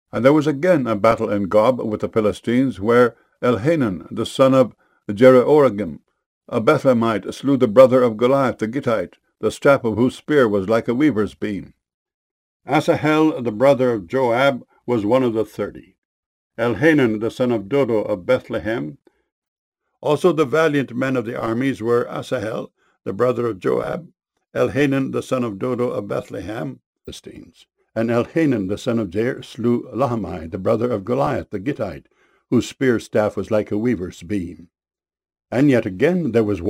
And there was again a battle in Gob with the Philistines, where Elhanan, the son of Jeroregim, a Bethlehemite, slew the brother of Goliath the Gittite, the staff of whose spear was like a weaver's beam. Asahel, the brother of Joab, was one of the 30. Elhanan, the son of Dodo of Bethlehem. Also the valiant men of the armies were Asahel, the brother of Joab, Elhanan, the son of Dodo of Bethlehem, Philistines. And Elhanan, the son of Jair, slew Lahmi, the brother of Goliath the Gittite, whose spear staff was like a weaver's beam. And yet again there was